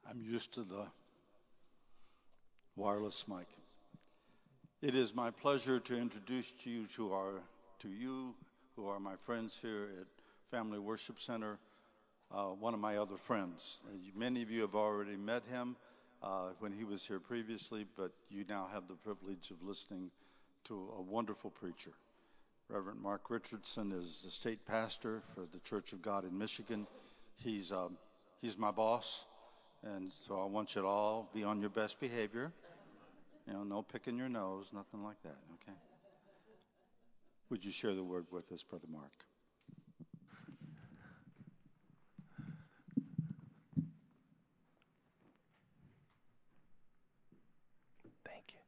I'm used to the wireless mic. It is my pleasure to introduce to you who are my friends here at Family Worship Center, one of my other friends. Many of you have already met him when he was here previously, but you now have the privilege of listening to a wonderful preacher. Reverend Mark Richardson is the state pastor for the Church of God in Michigan. He's my boss, and so I want you to all be on your best behavior. No picking your nose, nothing like that, okay? Would you share the word with us, Brother Mark? Thank you.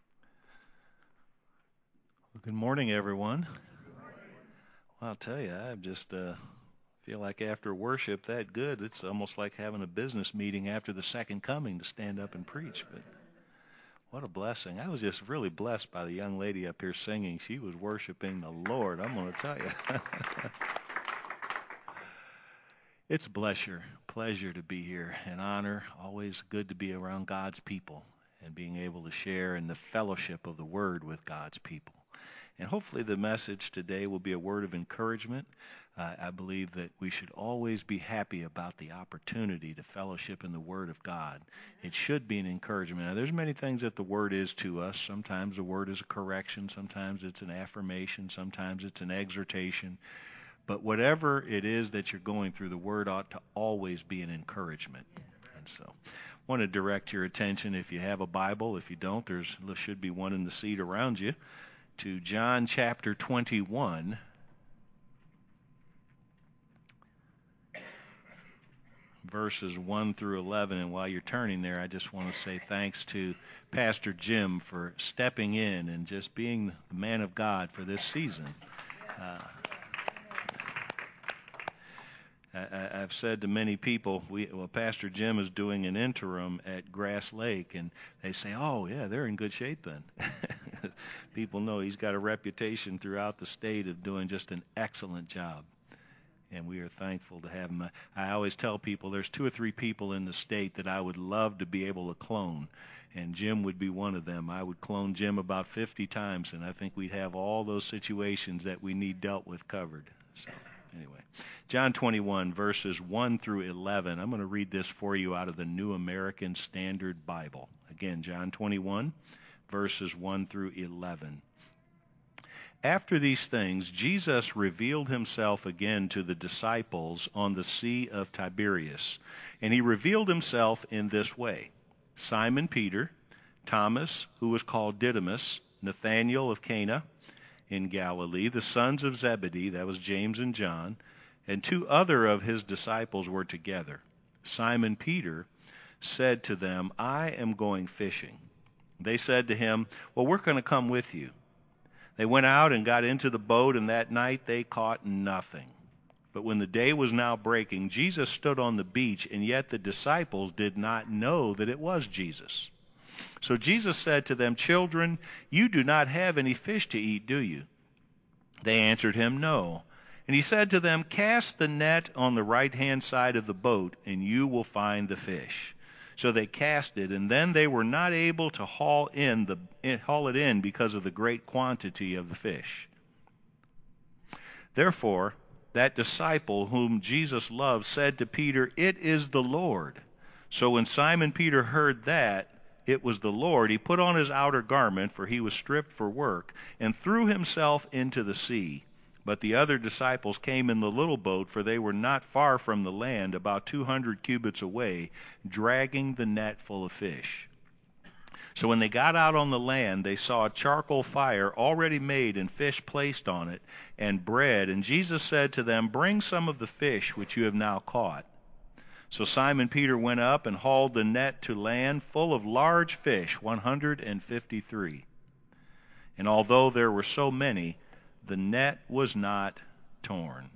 Well, good morning, everyone. Well, I'll tell you, I just feel like after worship that good, it's almost like having a business meeting after the second coming to stand up and preach. But what a blessing. I was just really blessed by the young lady up here singing. She was worshiping the Lord, I'm going to tell you. It's a pleasure to be here. An honor, always good to be around God's people and being able to share in the fellowship of the Word with God's people. And hopefully the message today will be a word of encouragement. I believe that we should always be happy about the opportunity to fellowship in the Word of God. It should be an encouragement. Now, there's many things that the Word is to us. Sometimes the Word is a correction. Sometimes it's an affirmation. Sometimes it's an exhortation. But whatever it is that you're going through, the Word ought to always be an encouragement. And so I want to direct your attention, if you have a Bible. If you don't, there should be one in the seat around you, to John chapter 21, verses 1 through 11. And while you're turning there, I just want to say thanks to Pastor Jim for stepping in and just being the man of God for this season. I've said to many people, Pastor Jim is doing an interim at Grass Lake, and they say, oh, yeah, they're in good shape then. People know he's got a reputation throughout the state of doing just an excellent job, and we are thankful to have him. I always tell people there's 2 or 3 people in the state that I would love to be able to clone, and Jim would be one of them. I would clone Jim about 50 times, and I think we'd have all those situations that we need dealt with covered. So anyway, John 21, verses 1 through 11. I'm going to read this for you out of the New American Standard Bible. Again, John 21, verses 1 through 11. After these things, Jesus revealed himself again to the disciples on the Sea of Tiberias. And he revealed himself in this way: Simon Peter, Thomas, who was called Didymus, Nathanael of Cana in Galilee, the sons of Zebedee, that was James and John, and 2 other of his disciples were together. Simon Peter said to them, I am going fishing. They said to him, well, we're going to come with you. They went out and got into the boat, and that night they caught nothing. But when the day was now breaking, Jesus stood on the beach, and yet the disciples did not know that it was Jesus. So Jesus said to them, children, you do not have any fish to eat, do you? They answered him, no. And he said to them, cast the net on the right-hand side of the boat, and you will find the fish. So they cast it, and then they were not able to haul it in because of the great quantity of the fish. Therefore, that disciple whom Jesus loved said to Peter, it is the Lord. So when Simon Peter heard that it was the Lord, he put on his outer garment, for he was stripped for work, and threw himself into the sea. But the other disciples came in the little boat, for they were not far from the land, about 200 cubits away, dragging the net full of fish. So when they got out on the land, they saw a charcoal fire already made and fish placed on it, and bread. And Jesus said to them, bring some of the fish which you have now caught. So Simon Peter went up and hauled the net to land full of large fish, 153. And although there were so many, the net was not torn.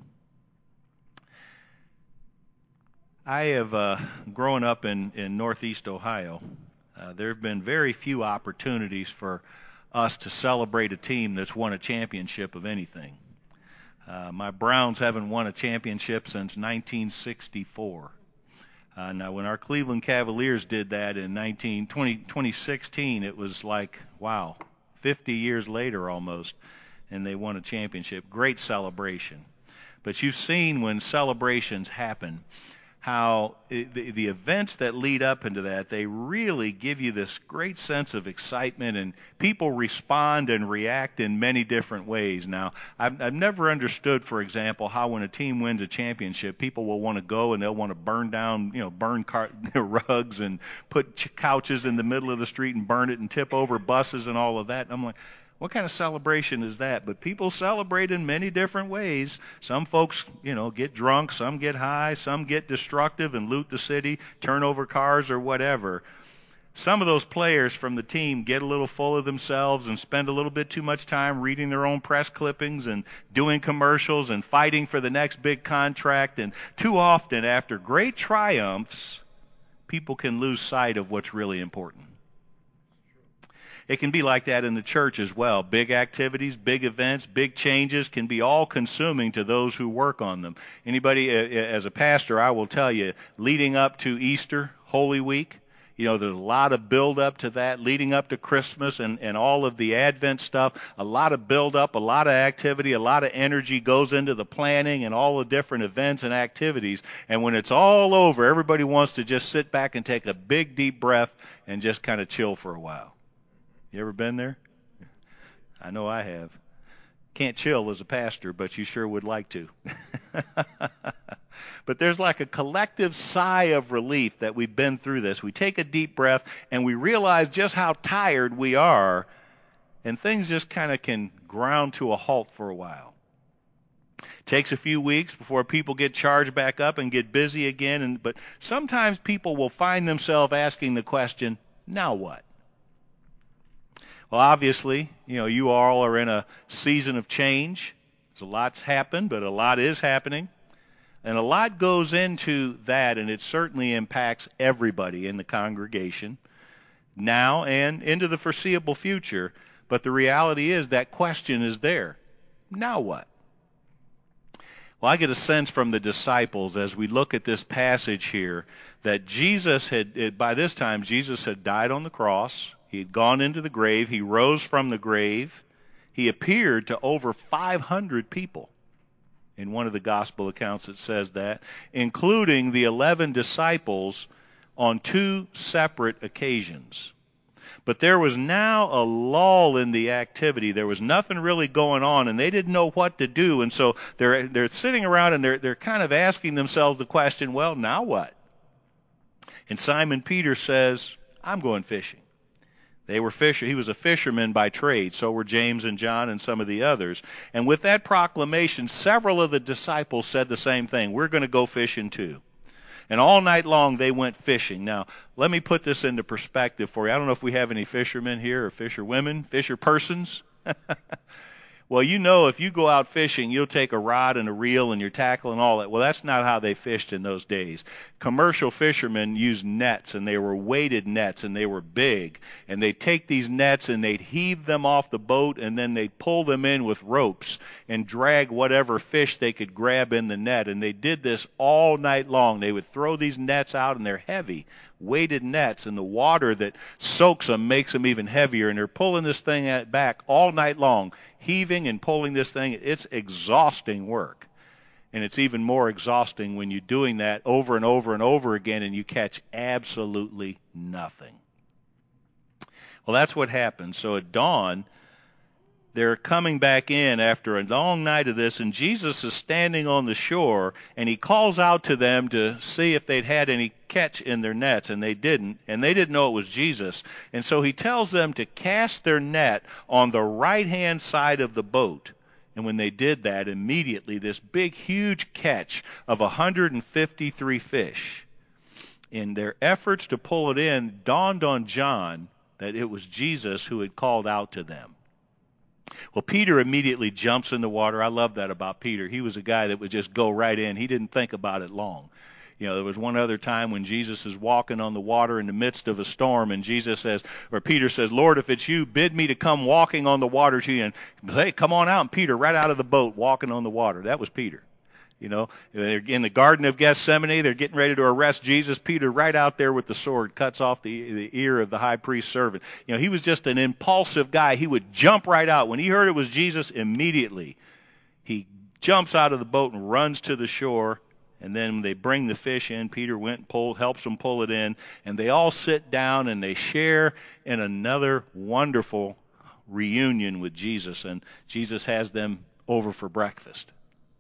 I have grown up in northeast Ohio. There have been very few opportunities for us to celebrate a team that's won a championship of anything. My Browns haven't won a championship since 1964. Now, when our Cleveland Cavaliers did that in 2016, it was like, wow, 50 years later almost, and they won a championship. Great celebration. But you've seen when celebrations happen, how the events that lead up into that, they really give you this great sense of excitement, and people respond and react in many different ways. Now, I've never understood, for example, how when a team wins a championship, people will want to go and they'll want to burn down, rugs and put couches in the middle of the street and burn it and tip over buses and all of that. And I'm like, what kind of celebration is that? But people celebrate in many different ways. Some folks, get drunk, some get high, some get destructive and loot the city, turn over cars or whatever. Some of those players from the team get a little full of themselves and spend a little bit too much time reading their own press clippings and doing commercials and fighting for the next big contract. And too often, after great triumphs, people can lose sight of what's really important. It can be like that in the church as well. Big activities, big events, big changes can be all-consuming to those who work on them. Anybody, as a pastor, I will tell you, leading up to Easter, Holy Week, there's a lot of build-up to that, leading up to Christmas and all of the Advent stuff. A lot of build-up, a lot of activity, a lot of energy goes into the planning and all the different events and activities. And when it's all over, everybody wants to just sit back and take a big, deep breath and just kind of chill for a while. You ever been there? I know I have. Can't chill as a pastor, but you sure would like to. But there's like a collective sigh of relief that we've been through this. We take a deep breath and we realize just how tired we are, and things just kind of can ground to a halt for a while. Takes a few weeks before people get charged back up and get busy again, but sometimes people will find themselves asking the question, now what? Well, obviously, you all are in a season of change. So a lot's happened, but a lot is happening. And a lot goes into that, and it certainly impacts everybody in the congregation now and into the foreseeable future. But the reality is that question is there. Now what? Well, I get a sense from the disciples as we look at this passage here that by this time, Jesus had died on the cross. He had gone into the grave. He rose from the grave. He appeared to over 500 people. In one of the gospel accounts it says that, including the 11 disciples on 2 separate occasions. But there was now a lull in the activity. There was nothing really going on, and they didn't know what to do. And so they're sitting around and they're kind of asking themselves the question, well, now what? And Simon Peter says, I'm going fishing. They were fisher. He was a fisherman by trade. So were James and John and some of the others. And with that proclamation, several of the disciples said the same thing. We're going to go fishing too. And all night long they went fishing. Now, let me put this into perspective for you. I don't know if we have any fishermen here or fisher women, fisher persons. Well, if you go out fishing, you'll take a rod and a reel and your tackle and all that. Well, that's not how they fished in those days. Commercial fishermen used nets, and they were weighted nets, and they were big. And they'd take these nets and they'd heave them off the boat, and then they'd pull them in with ropes and drag whatever fish they could grab in the net. And they did this all night long. They would throw these nets out, and they're heavy, weighted nets, and the water that soaks them makes them even heavier. And they're pulling this thing back all night long, heaving and pulling this thing. It's exhausting work. And it's even more exhausting when you're doing that over and over and over again and you catch absolutely nothing. Well, that's what happened. So at dawn, they're coming back in after a long night of this, and Jesus is standing on the shore, and he calls out to them to see if they'd had any catch in their nets, and they didn't know it was Jesus. And so he tells them to cast their net on the right-hand side of the boat. And when they did that, immediately this big, huge catch of 153 fish. In their efforts to pull it in, dawned on John that it was Jesus who had called out to them. Well, Peter immediately jumps in the water. I love that about Peter. He was a guy that would just go right in. He didn't think about it long. There was one other time when Jesus is walking on the water in the midst of a storm, and Peter says, Lord, if it's you, bid me to come walking on the water to you. And hey, come on out. And Peter, right out of the boat, walking on the water. That was Peter. You know, they're in the Garden of Gethsemane. They're getting ready to arrest Jesus. Peter, right out there with the sword, cuts off the ear of the high priest's servant. You know, he was just an impulsive guy. He would jump right out. When he heard it was Jesus, immediately he jumps out of the boat and runs to the shore. And then they bring the fish in. Peter went and helps them pull it in. And they all sit down and they share in another wonderful reunion with Jesus. And Jesus has them over for breakfast.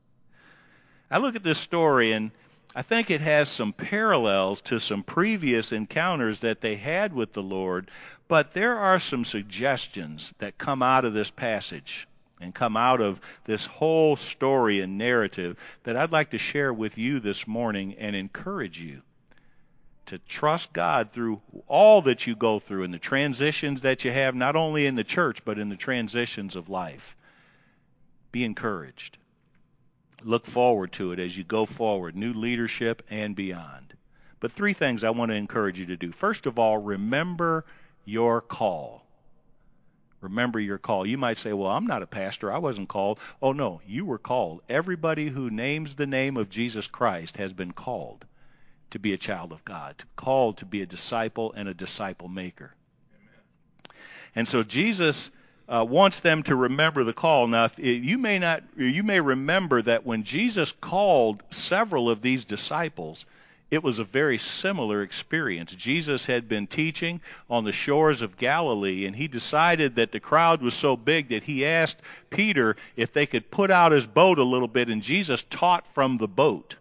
I look at this story and I think it has some parallels to some previous encounters that they had with the Lord, but there are some suggestions that come out of this passage and come out of this whole story and narrative that I'd like to share with you this morning and encourage you to trust God through all that you go through and the transitions that you have, not only in the church, but in the transitions of life. Be encouraged. Look forward to it as you go forward, new leadership and beyond. But 3 things I want to encourage you to do. First of all, remember your call. Remember your call. You might say, well, I'm not a pastor. I wasn't called. Oh, no, you were called. Everybody who names the name of Jesus Christ has been called to be a child of God, called to be a disciple and a disciple maker. Amen. And so Jesus wants them to remember the call. Now, you may remember that when Jesus called several of these disciples, it was a very similar experience. Jesus had been teaching on the shores of Galilee, and he decided that the crowd was so big that he asked Peter if they could put out his boat a little bit, and Jesus taught from the boat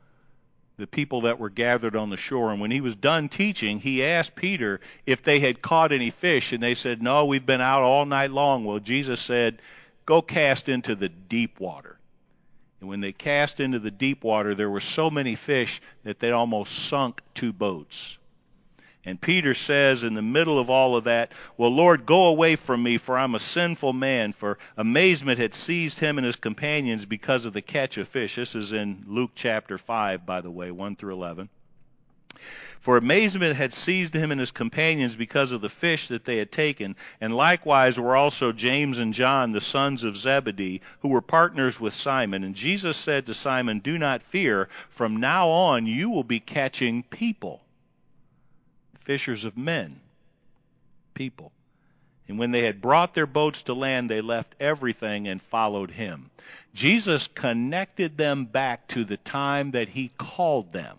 the people that were gathered on the shore. And when he was done teaching, he asked Peter if they had caught any fish, and they said, no, we've been out all night long. Well, Jesus said, go cast into the deep water. And when they cast into the deep water, there were so many fish that they almost sunk 2 boats. And Peter says in the middle of all of that, well, Lord, go away from me, for I'm a sinful man. For amazement had seized him and his companions because of the catch of fish. This is in Luke chapter 5, by the way, 1 through 11. For amazement had seized him and his companions because of the fish that they had taken. And likewise were also James and John, the sons of Zebedee, who were partners with Simon. And Jesus said to Simon, do not fear. From now on you will be catching people. Fishers of men, people. And when they had brought their boats to land, they left everything and followed him. Jesus connected them back to the time that he called them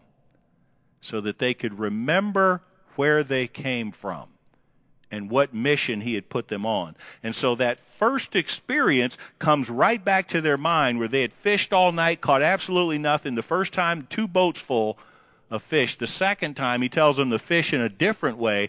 so that they could remember where they came from and what mission he had put them on. And so that first experience comes right back to their mind where they had fished all night, caught absolutely nothing. The first time, 2 boats full of fish. The second time, he tells them to fish in a different way,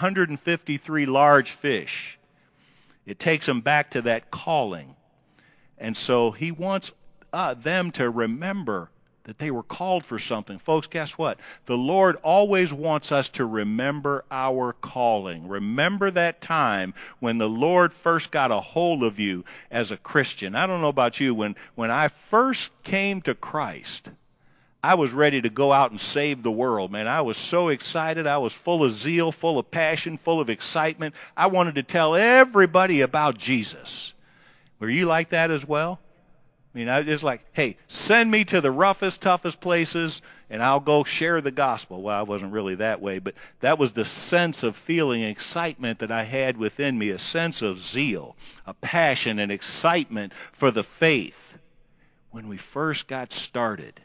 153 large fish. It takes them back to that calling. And so he wants them to remember that they were called for something. Folks, guess what? The Lord always wants us to remember our calling. Remember that time when the Lord first got a hold of you as a Christian. I don't know about you. When I first came to Christ, I was ready to go out and save the world, man. I was so excited. I was full of zeal, full of passion, full of excitement. I wanted to tell everybody about Jesus. Were you like that as well? I mean, I was just like, hey, send me to the roughest, toughest places, and I'll go share the gospel. Well, I wasn't really that way, but that was the sense of feeling excitement that I had within me, a sense of zeal, a passion and excitement for the faith when we first got started.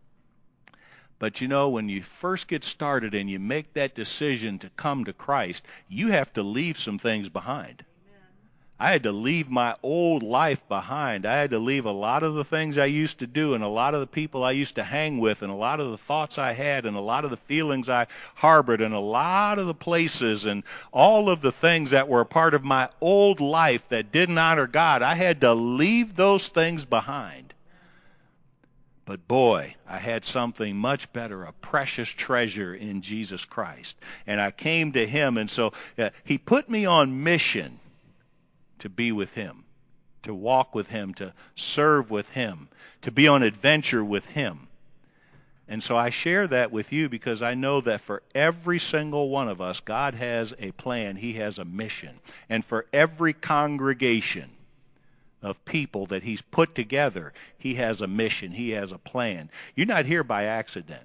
But you know, when you first get started and you make that decision to come to Christ, you have to leave some things behind. I had to leave my old life behind. I had to leave a lot of the things I used to do and a lot of the people I used to hang with and a lot of the thoughts I had and a lot of the feelings I harbored and a lot of the places and all of the things that were a part of my old life that didn't honor God. I had to leave those things behind. But boy, I had something much better, a precious treasure in Jesus Christ. And I came to him, and so he put me on mission to be with him, to walk with him, to serve with him, to be on adventure with him. And so I share that with you because I know that for every single one of us, God has a plan. He has a mission. And for every congregation, of people that he's put together. He has a mission. He has a plan. You're not here by accident.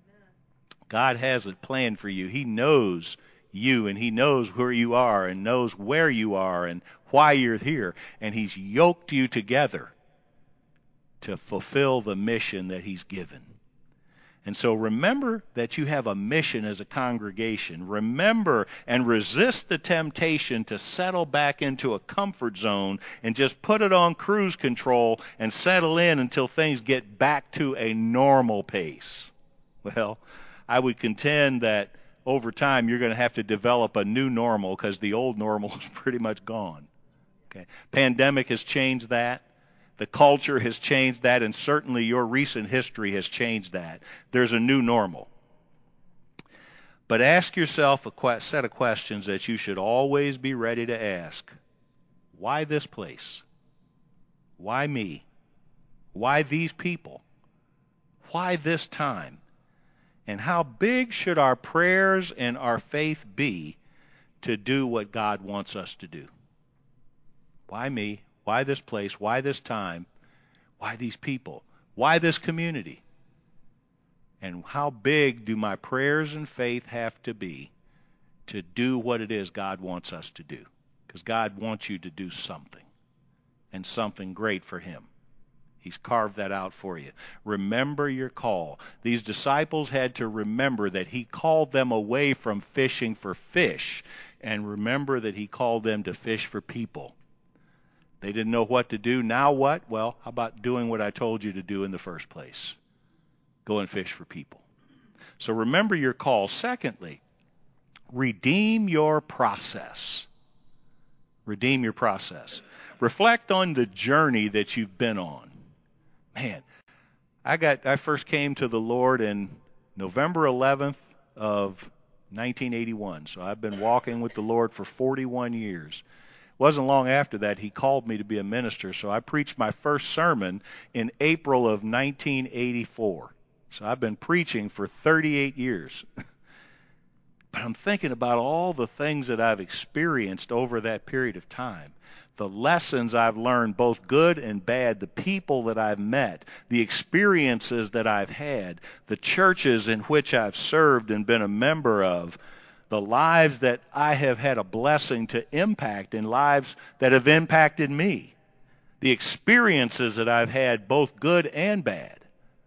God has a plan for you. He knows you, and he knows where you are and knows where you are and why you're here. And he's yoked you together to fulfill the mission that he's given. And so remember that you have a mission as a congregation. Remember and resist the temptation to settle back into a comfort zone and just put it on cruise control and settle in until things get back to a normal pace. Well, I would contend that over time you're going to have to develop a new normal because the old normal is pretty much gone. Okay. Pandemic has changed that. The culture has changed that, and certainly your recent history has changed that. There's a new normal. But ask yourself a set of questions that you should always be ready to ask. Why this place? Why me? Why these people? Why this time? And how big should our prayers and our faith be to do what God wants us to do? Why me? Why this place? Why this time? Why these people? Why this community? And how big do my prayers and faith have to be to do what it is God wants us to do? Because God wants you to do something, and something great for him. He's carved that out for you. Remember your call. These disciples had to remember that he called them away from fishing for fish, and remember that he called them to fish for people. They didn't know what to do. Now what? Well, how about doing what I told you to do in the first place? Go and fish for people. So remember your call. Secondly, redeem your process. Redeem your process. Reflect on the journey that you've been on. Man, I first came to the Lord in November 11th of 1981. So I've been walking with the Lord for 41 years. Wasn't long after that he called me to be a minister, so I preached my first sermon in April of 1984. So I've been preaching for 38 years. But I'm thinking about all the things that I've experienced over that period of time, the lessons I've learned, both good and bad, the people that I've met, the experiences that I've had, the churches in which I've served and been a member of, the lives that I have had a blessing to impact and lives that have impacted me, the experiences that I've had, both good and bad.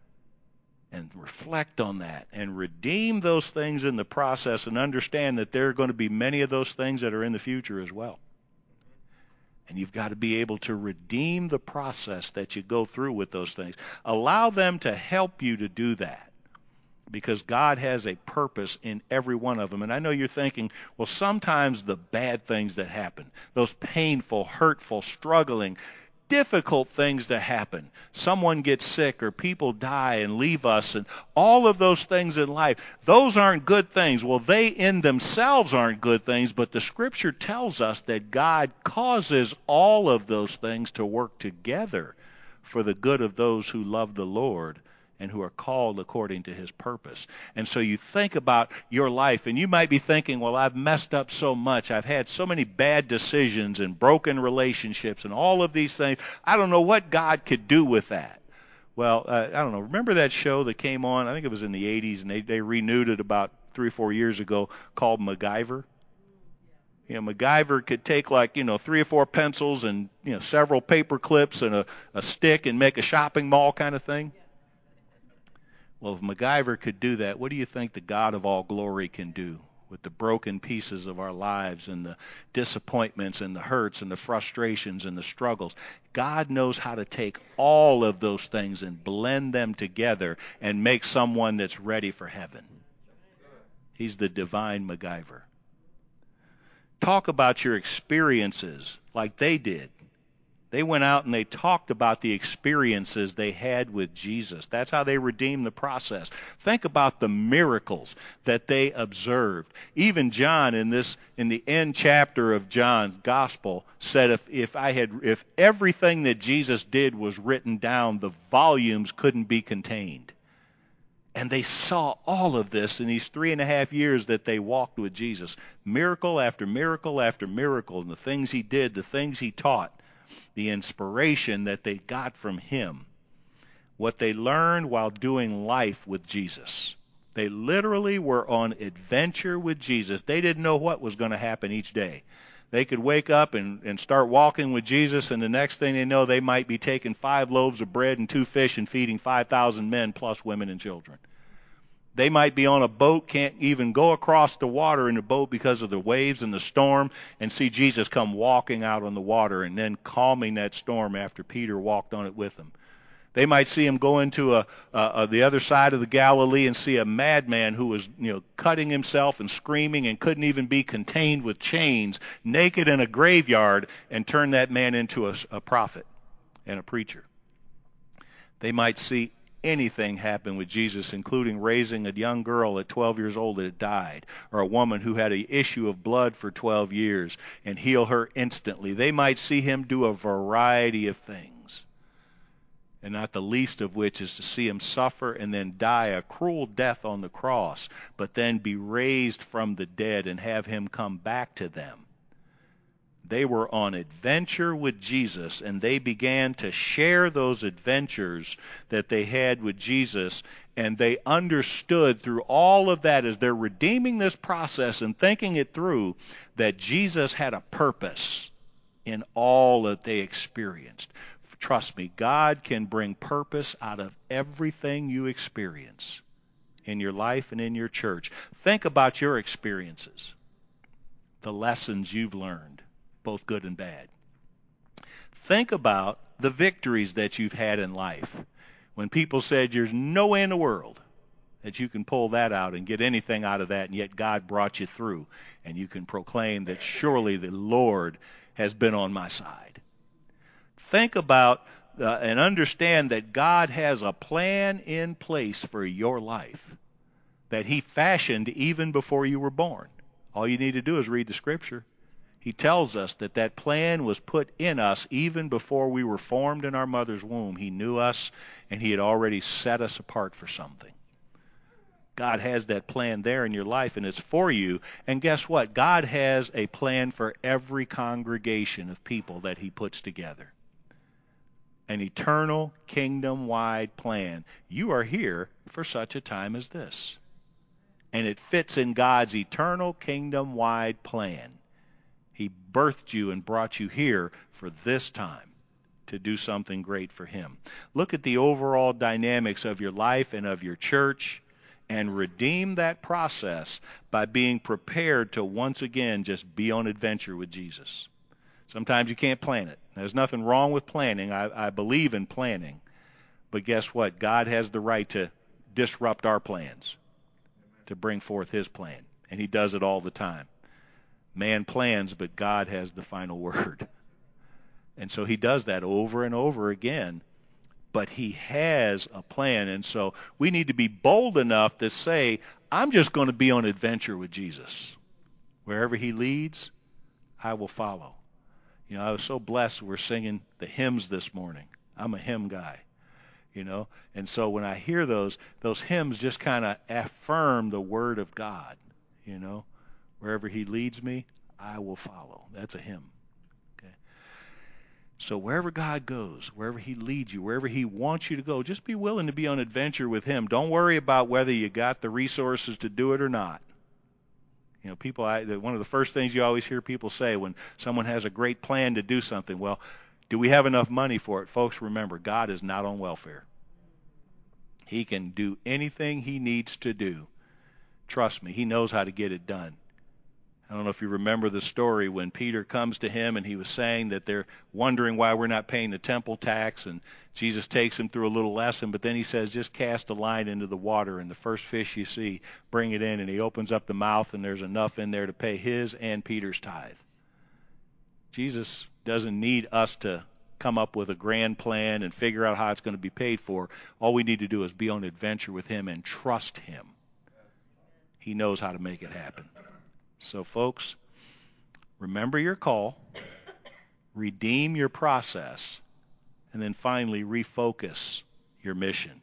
And reflect on that and redeem those things in the process and understand that there are going to be many of those things that are in the future as well. And you've got to be able to redeem the process that you go through with those things. Allow them to help you to do that, because God has a purpose in every one of them. And I know you're thinking, well, sometimes the bad things that happen, those painful, hurtful, struggling, difficult things that happen, someone gets sick or people die and leave us, and all of those things in life, those aren't good things. Well, they in themselves aren't good things, but the Scripture tells us that God causes all of those things to work together for the good of those who love the Lord and who are called according to his purpose. And so you think about your life, and you might be thinking, well, I've messed up so much. I've had so many bad decisions and broken relationships and all of these things. I don't know what God could do with that. Well, I don't know. Remember that show that came on? I think it was in the 80s, and they renewed it about 3 or 4 years ago, called MacGyver. You know, MacGyver could take 3 or 4 pencils and, several paper clips and a stick and make a shopping mall kind of thing. Well, if MacGyver could do that, what do you think the God of all glory can do with the broken pieces of our lives and the disappointments and the hurts and the frustrations and the struggles? God knows how to take all of those things and blend them together and make someone that's ready for heaven. He's the divine MacGyver. Talk about your experiences like they did. They went out and they talked about the experiences they had with Jesus. That's how they redeemed the process. Think about the miracles that they observed. Even John in the end chapter of John's gospel said if everything that Jesus did was written down, the volumes couldn't be contained. And they saw all of this in these 3.5 years that they walked with Jesus. Miracle after miracle after miracle, and the things he did, the things he taught. the inspiration that they got from him, what they learned while doing life with Jesus. They literally were on adventure with Jesus. They didn't know what was going to happen each day. They could wake up and start walking with Jesus, and the next thing they know, they might be taking 5 loaves of bread and 2 fish and feeding 5,000 men plus women and children. They might be on a boat, can't even go across the water in the boat because of the waves and the storm, and see Jesus come walking out on the water and then calming that storm after Peter walked on it with him. They might see him go into the other side of the Galilee and see a madman who was, cutting himself and screaming and couldn't even be contained with chains, naked in a graveyard, and turn that man into a prophet and a preacher. They might see anything happen with Jesus, including raising a young girl at 12 years old that had died, or a woman who had an issue of blood for 12 years and heal her instantly. They might see him do a variety of things, and not the least of which is to see him suffer and then die a cruel death on the cross, but then be raised from the dead and have him come back to them. They were on adventure with Jesus, and they began to share those adventures that they had with Jesus, and they understood through all of that, as they're redeeming this process and thinking it through, that Jesus had a purpose in all that they experienced. Trust me, God can bring purpose out of everything you experience in your life and in your church. Think about your experiences, the lessons you've learned, both good and bad. Think about the victories that you've had in life. When people said there's no way in the world that you can pull that out and get anything out of that, and yet God brought you through, and you can proclaim that surely the Lord has been on my side. Think about and understand that God has a plan in place for your life that he fashioned even before you were born. All you need to do is read the scripture. He tells us that that plan was put in us even before we were formed in our mother's womb. He knew us, and he had already set us apart for something. God has that plan there in your life, and it's for you. And guess what? God has a plan for every congregation of people that he puts together. An eternal, kingdom-wide plan. You are here for such a time as this. And it fits in God's eternal, kingdom-wide plan. He birthed you and brought you here for this time to do something great for him. Look at the overall dynamics of your life and of your church, and redeem that process by being prepared to once again just be on adventure with Jesus. Sometimes you can't plan it. There's nothing wrong with planning. I believe in planning. But guess what? God has the right to disrupt our plans, to bring forth his plan. And he does it all the time. Man plans, but God has the final word. And so he does that over and over again. But he has a plan. And so we need to be bold enough to say, I'm just going to be on adventure with Jesus. Wherever he leads, I will follow. I was so blessed we're singing the hymns this morning. I'm a hymn guy, And so when I hear those hymns just kind of affirm the word of God, Wherever he leads me, I will follow. That's a hymn. Okay. So wherever God goes, wherever he leads you, wherever he wants you to go, just be willing to be on adventure with him. Don't worry about whether you got the resources to do it or not. One of the first things you always hear people say when someone has a great plan to do something, well, do we have enough money for it? Folks, remember, God is not on welfare. He can do anything he needs to do. Trust me, he knows how to get it done. I don't know if you remember the story when Peter comes to him and he was saying that they're wondering why we're not paying the temple tax, and Jesus takes him through a little lesson, but then he says, just cast a line into the water and the first fish you see, bring it in, and he opens up the mouth and there's enough in there to pay his and Peter's tithe. Jesus doesn't need us to come up with a grand plan and figure out how it's going to be paid for. All we need to do is be on adventure with him and trust him. He knows how to make it happen. So, folks, remember your call, redeem your process, and then finally refocus your mission.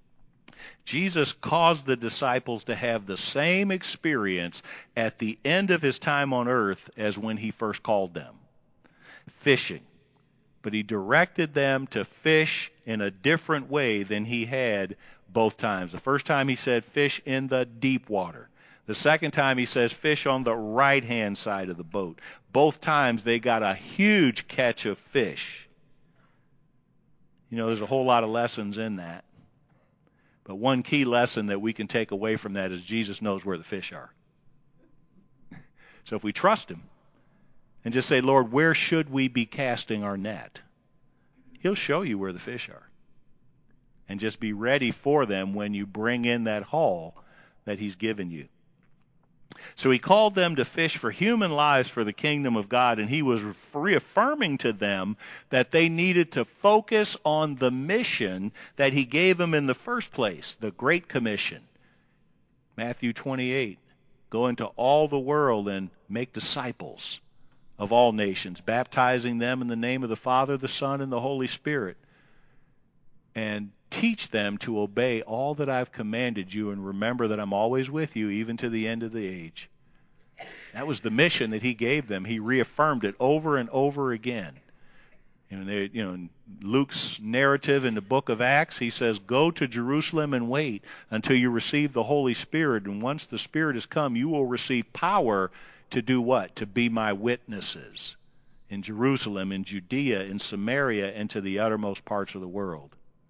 Jesus caused the disciples to have the same experience at the end of his time on earth as when he first called them. Fishing. but he directed them to fish in a different way than he had both times. The first time he said fish in the deep water. The second time he says fish on the right-hand side of the boat. Both times they got a huge catch of fish. You know, there's a whole lot of lessons in that. But one key lesson that we can take away from that is Jesus knows where the fish are. So if we trust him and just say, Lord, where should we be casting our net? He'll show you where the fish are. And just be ready for them when you bring in that haul that he's given you. So he called them to fish for human lives for the kingdom of God, and he was reaffirming to them that they needed to focus on the mission that he gave them in the first place, the Great Commission. Matthew 28, go into all the world and make disciples of all nations, baptizing them in the name of the Father, the Son, and the Holy Spirit, and teach them to obey all that I've commanded you, and remember that I'm always with you, even to the end of the age. That was the mission that he gave them. He reaffirmed it over and over again. In Luke's narrative in the book of Acts, he says, go to Jerusalem and wait until you receive the Holy Spirit. And once the Spirit has come, you will receive power to do what? To be my witnesses in Jerusalem, in Judea, in Samaria, and to the uttermost parts of the world.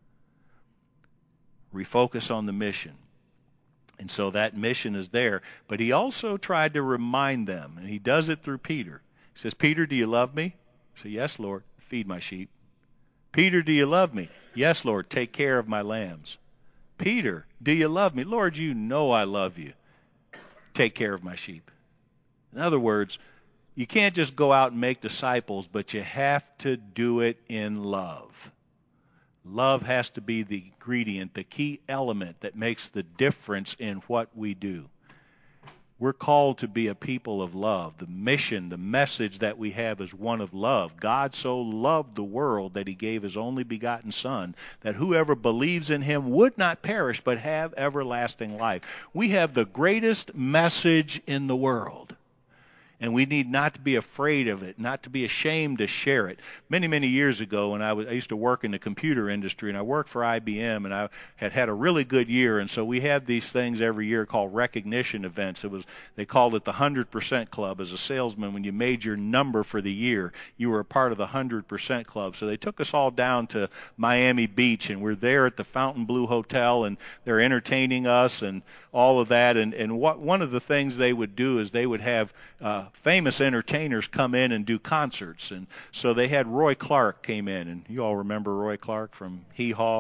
Refocus on the mission. And so that mission is there. But he also tried to remind them, and he does it through Peter. He says, Peter, do you love me? I say, yes, Lord. Feed my sheep. Peter, do you love me? Yes, Lord. Take care of my lambs. Peter, do you love me? Lord, you know I love you. Take care of my sheep. In other words, you can't just go out and make disciples, but you have to do it in love. Love has to be the ingredient, the key element that makes the difference in what we do. We're called to be a people of love. The mission, the message that we have is one of love. God so loved the world that he gave his only begotten Son, that whoever believes in him would not perish but have everlasting life. We have the greatest message in the world. And we need not to be afraid of it, not to be ashamed to share it. Many, many years ago, when I used to work in the computer industry, and I worked for IBM, and I had a really good year. And so we had these things every year called recognition events. They called it the 100% Club. As a salesman, when you made your number for the year, you were a part of the 100% Club. So they took us all down to Miami Beach, and we're there at the Fontainebleau Hotel, and they're entertaining us and all of that. And one of the things they would do is they would have famous entertainers come in and do concerts. And so they had Roy Clark came in, and you all remember Roy Clark from Hee Haw,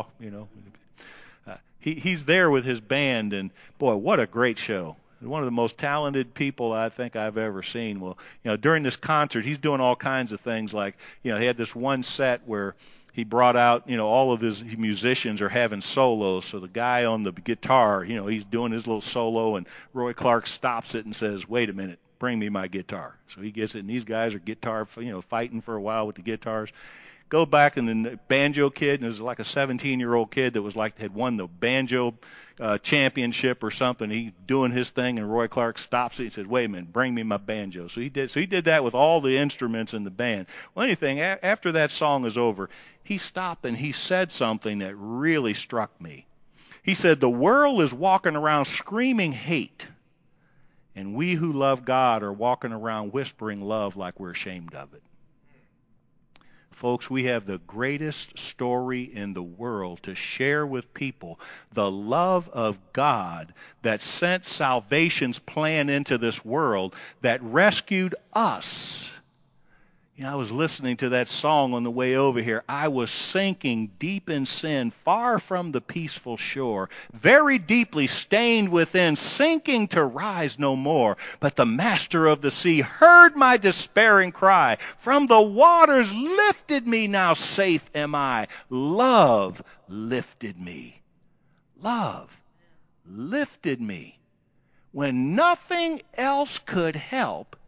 he's there with his band, and boy, what a great show. One of the most talented people I think I've ever seen. Well, during this concert, he's doing all kinds of things like, he had this one set where he brought out, all of his musicians are having solos. So the guy on the guitar, he's doing his little solo, and Roy Clark stops it and says, wait a minute, bring me my guitar. So he gets it, and these guys are fighting for a while with the guitars. Go back, and then the banjo kid, and it was like a 17-year-old kid that was had won the banjo championship or something. He's doing his thing, and Roy Clark stops it and says, wait a minute, bring me my banjo. So he did that with all the instruments in the band. Well, after that song is over, he stopped and he said something that really struck me. He said, the world is walking around screaming hate, and we who love God are walking around whispering love like we're ashamed of it. Folks, we have the greatest story in the world to share with people, the love of God that sent salvation's plan into this world, that rescued us. I was listening to that song on the way over here. I was sinking deep in sin, far from the peaceful shore, very deeply stained within, sinking to rise no more. But the master of the sea heard my despairing cry. From the waters lifted me, now safe am I. Love lifted me. Love lifted me. When nothing else could help,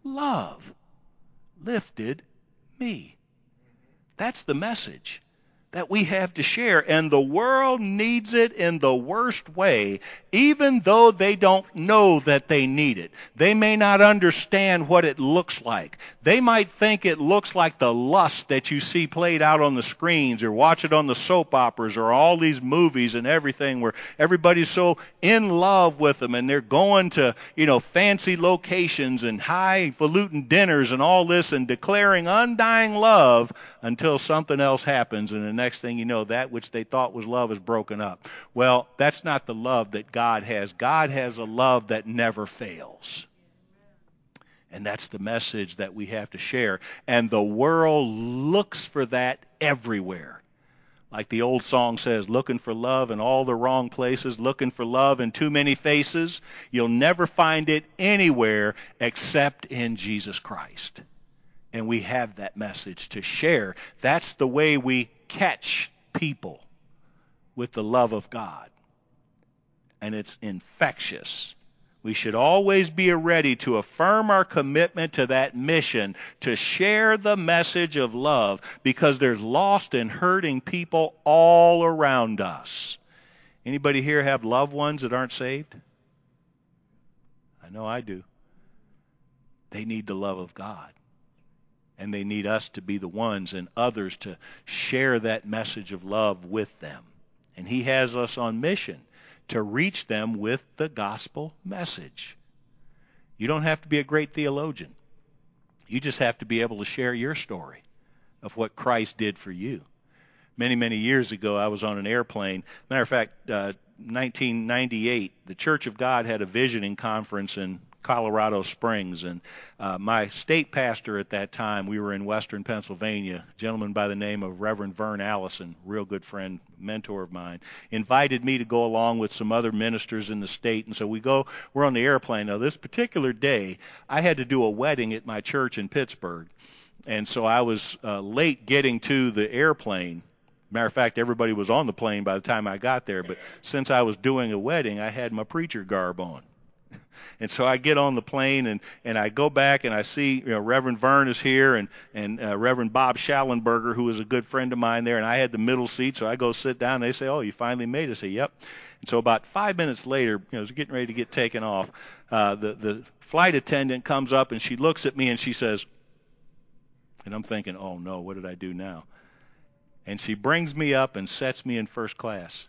love lifted me. That's the message. that we have to share, and the world needs it in the worst way, even though they don't know that they need it. They may not understand what it looks like. They might think it looks like the lust that you see played out on the screens, or watch it on the soap operas, or all these movies and everything where everybody's so in love with them, and they're going to, fancy locations and highfalutin dinners and all this, and declaring undying love until something else happens, and the next thing you know, that which they thought was love is broken up. Well, that's not the love that God has. God has a love that never fails. And that's the message that we have to share. And the world looks for that everywhere. Like the old song says, looking for love in all the wrong places, looking for love in too many faces. You'll never find it anywhere except in Jesus Christ. And we have that message to share. That's the way we catch people with the love of God. And it's infectious. We should always be ready to affirm our commitment to that mission, to share the message of love, because there's lost and hurting people all around us. Anybody here have loved ones that aren't saved? I know I do. They need the love of God. And they need us to be the ones and others to share that message of love with them. And He has us on mission to reach them with the gospel message. You don't have to be a great theologian. You just have to be able to share your story of what Christ did for you. Many, many years ago, I was on an airplane. Matter of fact, 1998, the Church of God had a visioning conference in Colorado Springs, and my state pastor at that time, we were in western Pennsylvania, a gentleman by the name of Reverend Vern Allison, real good friend, mentor of mine, invited me to go along with some other ministers in the state. And so we're on the airplane. Now, this particular day, I had to do a wedding at my church in Pittsburgh, and so I was late getting to the airplane. Matter of fact, everybody was on the plane by the time I got there, but since I was doing a wedding, I had my preacher garb on. And so I get on the plane, and I go back, and I see Reverend Vern is here, and Reverend Bob Schallenberger, who is a good friend of mine there, and I had the middle seat, so I go sit down, and they say, "Oh, you finally made it." I say, "Yep." And so about 5 minutes later, I was getting ready to get taken off, the flight attendant comes up, and she looks at me, and she says, and I'm thinking, oh no, what did I do now? And she brings me up and sets me in first class.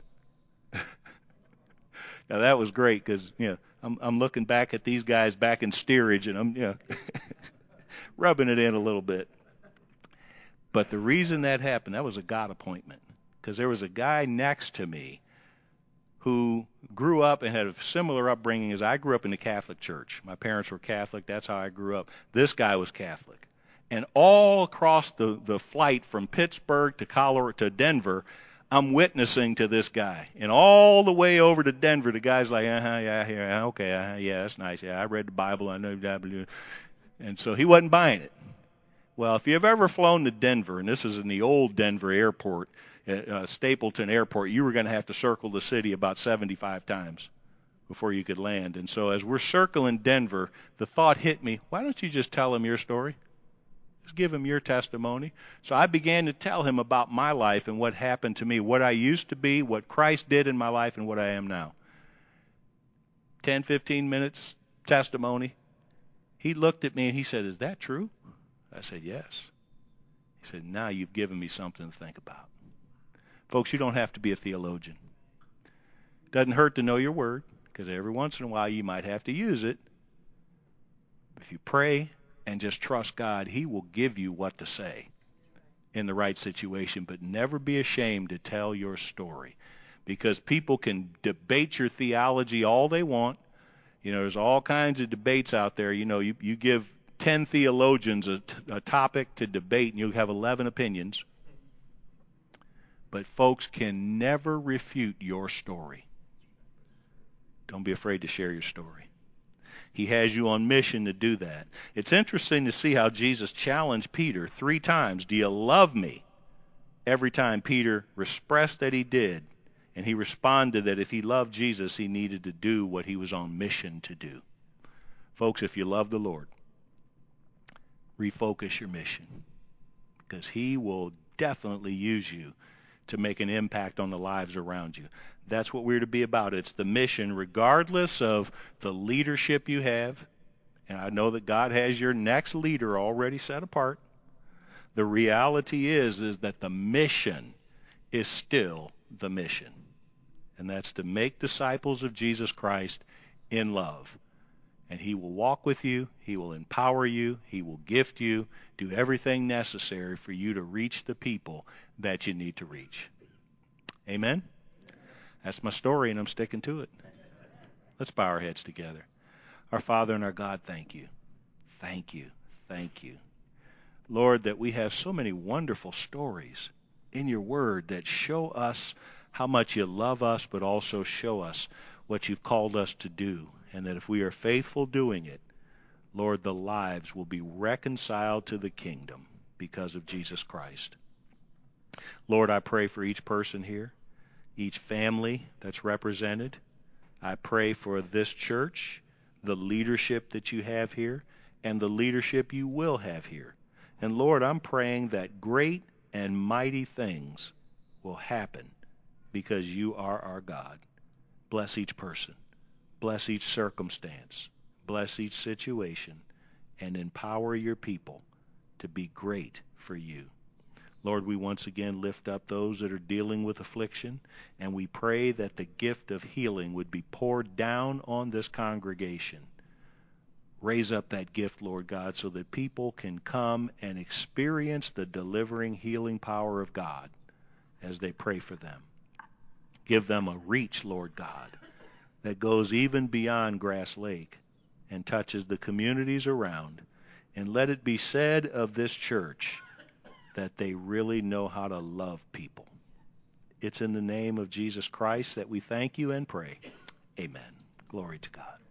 Now that was great, because I'm looking back at these guys back in steerage, and I'm rubbing it in a little bit. But the reason that happened, that was a God appointment, because there was a guy next to me who grew up and had a similar upbringing as I grew up in the Catholic Church. My parents were Catholic. That's how I grew up. This guy was Catholic. And all across the flight from Pittsburgh to Colorado to Denver, I'm witnessing to this guy. And all the way over to Denver, the guy's like, yeah, okay, yeah, that's nice. Yeah, I read the Bible. I know W. And so he wasn't buying it. Well, if you've ever flown to Denver, and this is in the old Denver airport, Stapleton Airport, you were going to have to circle the city about 75 times before you could land. And so as we're circling Denver, the thought hit me, why don't you just tell him your story? Just give him your testimony. So I began to tell him about my life and what happened to me, what I used to be, what Christ did in my life, and what I am now. 10, 15 minutes testimony. He looked at me and he said, "Is that true?" I said, "Yes." He said, "Now you've given me something to think about." Folks, you don't have to be a theologian. Doesn't hurt to know your word, because every once in a while you might have to use it. If you pray and just trust God, He will give you what to say in the right situation. But never be ashamed to tell your story, because people can debate your theology all they want. There's all kinds of debates out there. You give 10 theologians a topic to debate, and you'll have 11 opinions. But folks can never refute your story. Don't be afraid to share your story. He has you on mission to do that. It's interesting to see how Jesus challenged Peter 3 times. Do you love me? Every time Peter expressed that he did, and he responded that if he loved Jesus, he needed to do what he was on mission to do. Folks, if you love the Lord, refocus your mission, because He will definitely use you to make an impact on the lives around you. That's what we're to be about. It's the mission, regardless of the leadership you have. And I know that God has your next leader already set apart. The reality is that the mission is still the mission. And that's to make disciples of Jesus Christ in love. And he will walk with you. He will empower you. He will gift you, do everything necessary for you to reach the people that you need to reach. Amen? That's my story, and I'm sticking to it. Let's bow our heads together. Our Father and our God, thank you. Thank you. Thank you. Lord, that we have so many wonderful stories in your word that show us how much you love us, but also show us what you've called us to do. And that if we are faithful doing it, Lord, the lives will be reconciled to the kingdom because of Jesus Christ. Lord, I pray for each person here, each family that's represented. I pray for this church, the leadership that you have here, and the leadership you will have here. And Lord, I'm praying that great and mighty things will happen because you are our God. Bless each person. Bless each circumstance. Bless each situation. And empower your people to be great for you. Lord, we once again lift up those that are dealing with affliction, and we pray that the gift of healing would be poured down on this congregation. Raise up that gift, Lord God, so that people can come and experience the delivering, healing power of God as they pray for them. Give them a reach, Lord God, that goes even beyond Grass Lake and touches the communities around. And let it be said of this church that they really know how to love people. It's in the name of Jesus Christ that we thank you and pray. Amen. Glory to God.